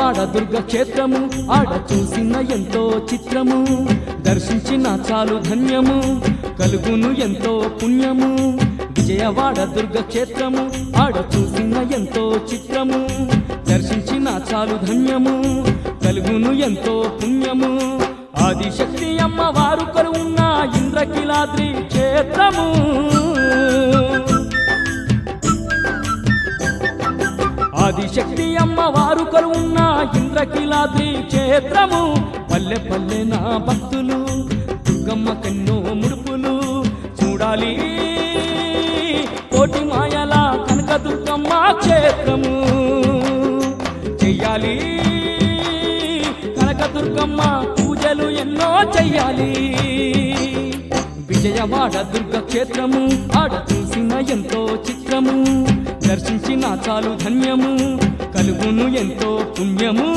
విజయవాడ దుర్గ క్షేత్రము ఆడ చూసిన ఎంతో చిత్రము దర్శించిన చాలు ధన్యము కలుగును ఎంతో పుణ్యము విజయవాడ దుర్గ క్షేత్రము ఆడ చూసిన ఎంతో చిత్రము దర్శించిన చాలు ధన్యము కలుగును ఎంతో పుణ్యము ఆదిశక్తి అమ్మవారు కొలువున్న ఇంద్రకీలాద్రి క్షేత్రము ఆదిశక్తి అమ్మవారు కొలువున్న ఇంద్రకీలాద్రి క్షేత్రము పల్లె పల్లె నా భక్తులు దుర్గమ్మ కన్నో ముడుపులు చూడాలి కోటి మాయల కనక దుర్గమ్మ క్షేత్రము చెయ్యాలి కనక దుర్గమ్మ పూజలు ఎన్నో చెయ్యాలి విజయవాడ దుర్గ క్షేత్రము ఆడ చూసిన ఎంతో చిత్రము దర్శించిన చాలు ధన్యము కలుగును ఎంతో పుణ్యము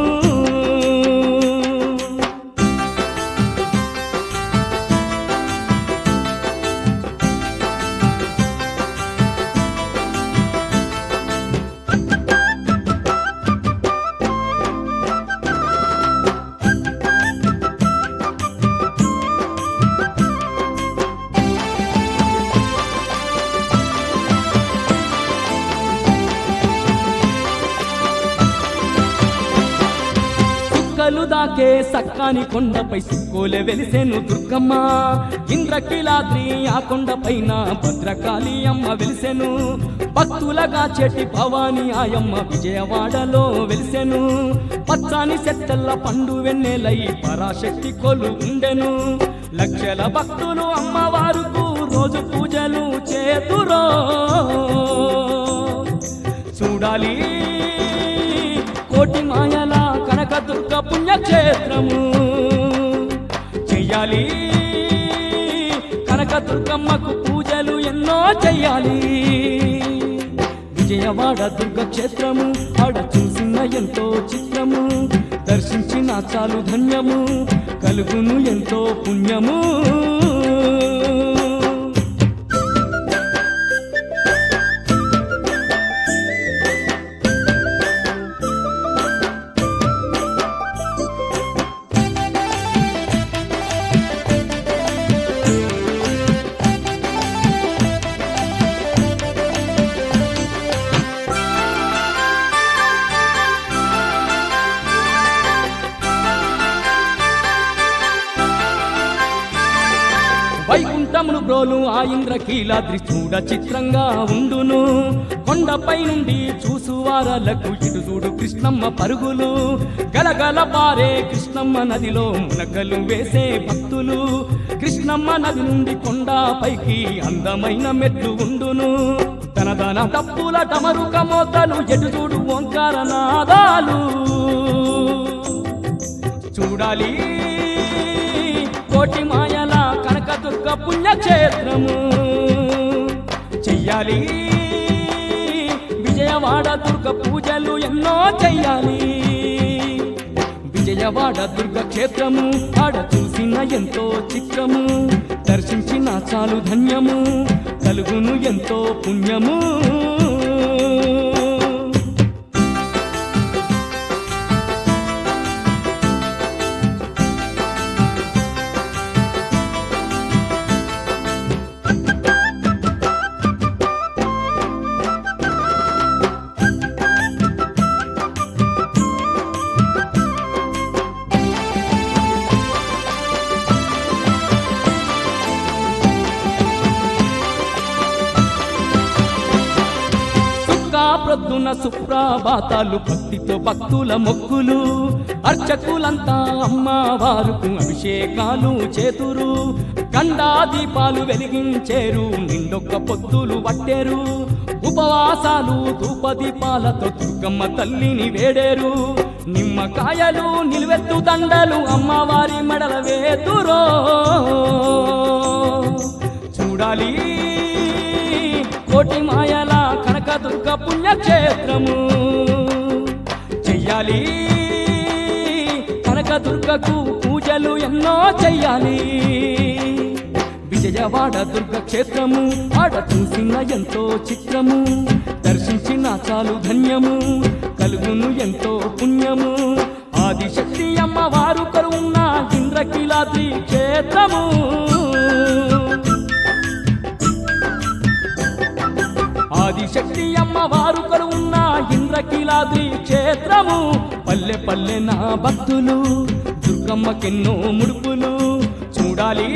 దాకే సక్కాని కొండపై సుక్కోలే వెలిసెను దుర్గమ్మ ఇంద్రకీలాద్రి ఆ కొండపైన భద్రకాళి అమ్మ వెలిసెను భక్తులగా చెట్టి భవాని ఆయమ్మ విజయవాడలో వెలిసెను పచ్చాని సెట్టల్ల పండు వెన్నెలై పరాశక్తి కొలు ఉండెను లక్షల భక్తులు అమ్మవారుకు రోజు పూజలు చేతురో చూడాలి కోటి మాయల కనక దుర్గ పుణ్యక్షేత్రము చెయ్యాలి కనక దుర్గమ్మకు పూజలు ఎన్నో చెయ్యాలి విజయవాడ దుర్గ క్షేత్రము ఆడ చూసిన ఎంతో చిత్రము దర్శించిన చాలు ధన్యము కలుగును ఎంతో పుణ్యము వైకుంఠమును బ్రోలు ఆ ఇంద్రకీలాద్రి చూడ చిత్రంగా ఉండును కొండపై నుండి చూసువారలకు ఇటు చూడు కృష్ణమ్మ పరుగులు గలగల పారే కృష్ణమ్మ నదిలో మునకలు వేసే భక్తులు కృష్ణమ్మ నది నుండి కొండపైకి అందమైన మెట్లు ఉండును తనదన తప్పుల టమరుక మోతలు ఎటు చూడు ఓంకార నాదాలు చూడాలి కోటి మాయల కనక దుర్గ పుణ్యక్షేత్రము చెయ్యాలి విజయవాడ దుర్గ పూజలు ఎన్నో చెయ్యాలి విజయవాడ దుర్గ క్షేత్రము ఆడ చూసిన ఎంతో చిత్రము దర్శించిన చాలు ధన్యము కలుగును ఎంతో పుణ్యము ప్రొద్దున సుప్రభాతాలు భక్తితో భక్తుల మొక్కులు అర్చకులంతా అమ్మవారుకు అభిషేకాలు చేతురు గండా దీపాలు వెలిగించేరు నిండొక్క పొద్దులు పట్టేరు ఉపవాసాలు ధూపదీపాలతో దుర్గమ్మ తల్లిని వేడేరు నిమ్మకాయలు నిలువెత్తు దండలు అమ్మవారి మెడల వేతురో చూడాలి కోటి మాయల కనక దుర్గ పుణ్యక్షేత్రము చెయ్యాలి కనక దుర్గకు పూజలు ఎన్నో చెయ్యాలి విజయవాడ దుర్గ క్షేత్రము ఆడ చూసిన ఎంతో చిత్రము దర్శించిన చాలు ధన్యము కలుగును ఎంతో పుణ్యము ఆదిశక్తి అమ్మవారు కరువున్న ఇంద్రకీలాద్రి క్షేత్రము ఆదిశక్తి అమ్మవారు కరువున్న ఇంద్రకీలాద్రి క్షేత్రము పల్లె పల్లె నా భక్తులు దుర్గమ్మకెన్నో ముడుపులు చూడాలి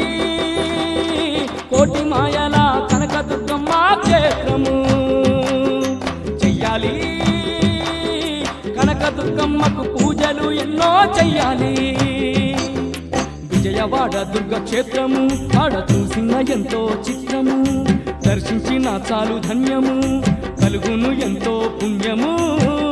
కోటి మాయల కనక దుర్గమ్మ క్షేత్రము చెయ్యాలి కనక దుర్గమ్మకు పూజలు ఎన్నో చెయ్యాలి విజయవాడ దుర్గ క్షేత్రము ఆడ చూసిన ఎంతో చిత్రము దర్శించిన చాలు ధన్యము కలుగును ఎంతో పుణ్యము